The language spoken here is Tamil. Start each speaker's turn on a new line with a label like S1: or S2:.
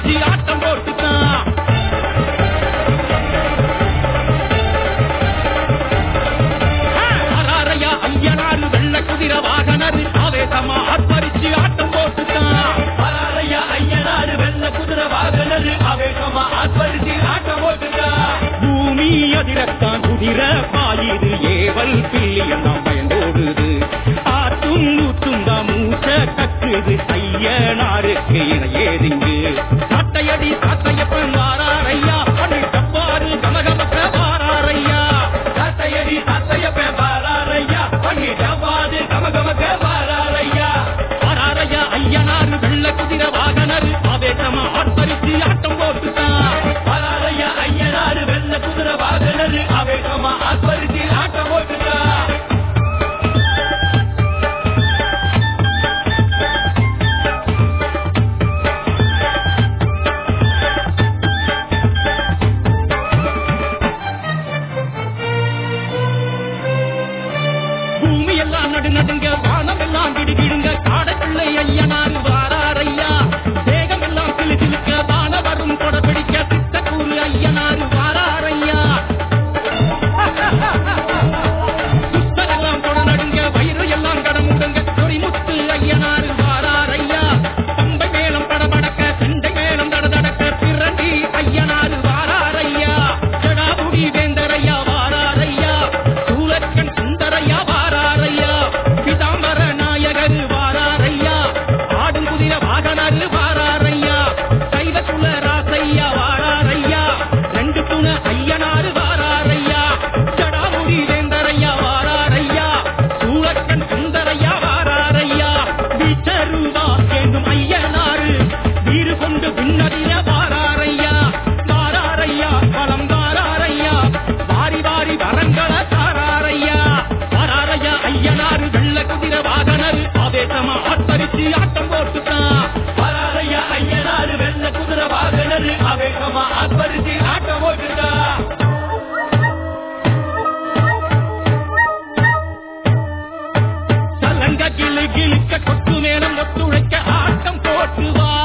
S1: ஆர்ப்பரிச்சு ஆட்டம் போட்டுட்டான். வராரையா ஐயனாரு வெள்ள குதிரை வாகனர் ஆவேசமா ஆர்ப்பரிச்சு ஆட்டம் போட்டுட்டான்.
S2: வராரையா ஐயனாரு வெள்ள குதிரை வாகனர் ஆவேசமா ஆர்ப்பரிச்சு ஆட்டம் போட்டுட்டான்.
S1: பூமி அதிரத்தான் குதிரை பாயுது ஏவல் பில்லியெல்லாம் பயந்தோடுது. ஆற்றும் நூற்றும் தான் மூச்ச கக்குது ஐயனாருக்கு இணையேதிங்கு. சாட்டையடி சாட்டையப்பன் வாராரையா பண்ணி தப்பாரு கமகமக்க வாராரையா.
S2: சாட்டையடி சாட்டையப்பன் வாராரையா பண்ணி தப்பாரு கமகமக்க வாராரையா.
S1: வாராரையா ஐயனாரு வெள்ள குதிரை வாகனர் ஆவேசமா ஆர்ப்பரிச்சு ஆட்டம் போட்டுட்டான்.
S2: வராரையா ஐயனாரு வெள்ள குதிரை வாகனர் ஆவேசமா ஆர்ப்பரிச்சு ஆட்டம் போட்டுட்டான்.
S1: பூமி எல்லாம் நடு நடுங்க வானம் எல்லாம் கிடுகிடுங்க. காடப்பிள்ளை ஐயனாரு வாராரையா. தேகம் எல்லாம் சிலு சிலுக்க வானவரும் கொட பிடிக்க சித்தக்கூறு ஐயனாரு வாராரையா. புஷ்பரெல்லாம் கொட நடுங்க வயிறு எல்லாம் கடமுடுங்க. சொரிமுத்து ஐயனாரு வாராரையா. பம்பை மேளம் படபடக்க செண்டை மேளம் தடதடக்க பிரண்டி ஐயனாரு வாராரையா. ஜடாமுடி வேந்தரையா வாராரையா. சூலக்கண் சுந்தரையா வாராரையா. பிதாம்பர நாயகர் வாராரையா. ஆடும் குதிரை வாகனர் வாராரையா. சைவ குல ராசையா வாராரையா. ரெண்டு துண ஐயனாரு வாராரையா. ஜடாமுடி வேந்தரையா வாராரையா. சூலக்கண் சுந்தரையா வாராரையா. வீச்சருவா கேண்டும் ஐயனாரு வீறு கொண்டு விண்ணதிர வாராரையா. வாராரையா பலம் வாராரையா. வாரி வாரி வரங்களை தாராரையா. வாராரையா ஐயனாரு வெள்ள குதிரை வாகனர் ஆவேசமா ஆர்ப்பரிச்சு ஆட்டம் போட்டுட்டான்.
S2: வராரையா ஐயனாரு வெள்ள குதிரை வாகனர் ஆவேசமா ஆர்ப்பரிச்சு ஆட்டம் போட்டுட்டான்.
S1: சலங்க கிளு கிழுக்க கொத்து மேலம் ஒத்துழைக்க ஆட்டம் போட்டு வாராரையா.